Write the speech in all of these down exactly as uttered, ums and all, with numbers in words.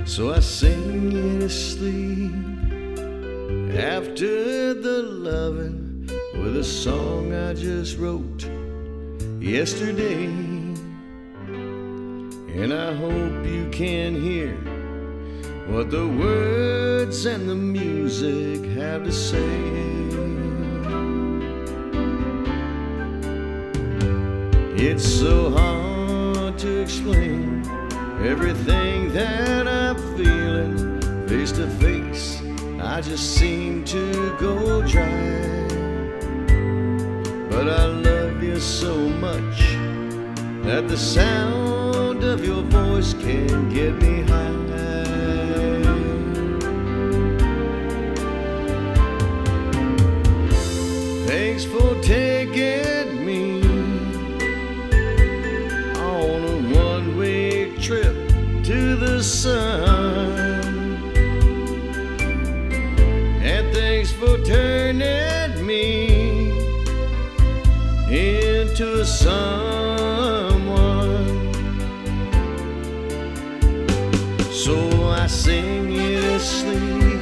So I sing you to sleep after the loving with a song I just wrote yesterday. And I hope you can hear what the words and the music have to say. It's so hard to explain everything that I'm feeling face to face. I just seem to go dry. But I love you so much that the sound of your voice can get me high. Thanks for taking me on a one-way trip to the sun, and thanks for turning me into someone. So I sing you to sleep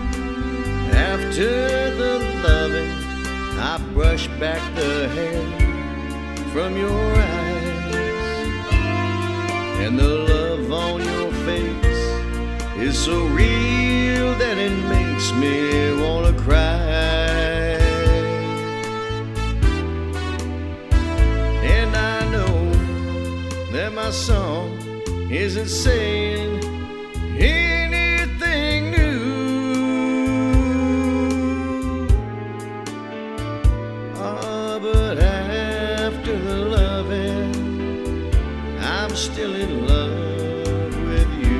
after the loving. I brush back the hair from your eyes, and the love on your face is so real that it makes me wanna cry. And I know that my song isn't saying anything new, oh, but after the loving, I'm still in love with you.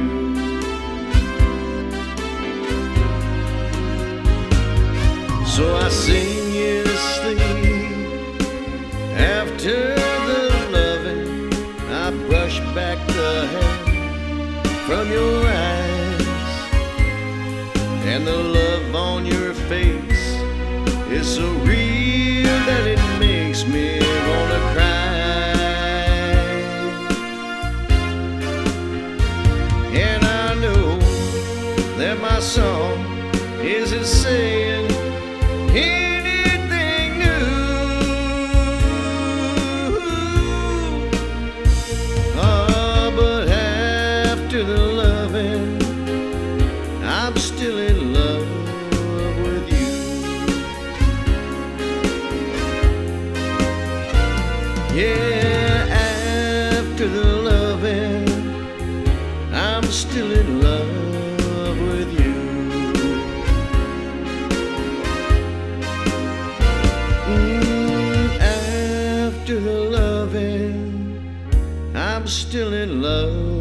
So I sing you to sleep after the loving. I brush back the hair from your eyes, and the love on your face is so real that it makes me wanna cry. And I know that my song isn't saying anything new, oh, but after the loving, I'm still in love with you. Yeah, after the loving, I'm still in love with you. Mm, after the loving, I'm still in love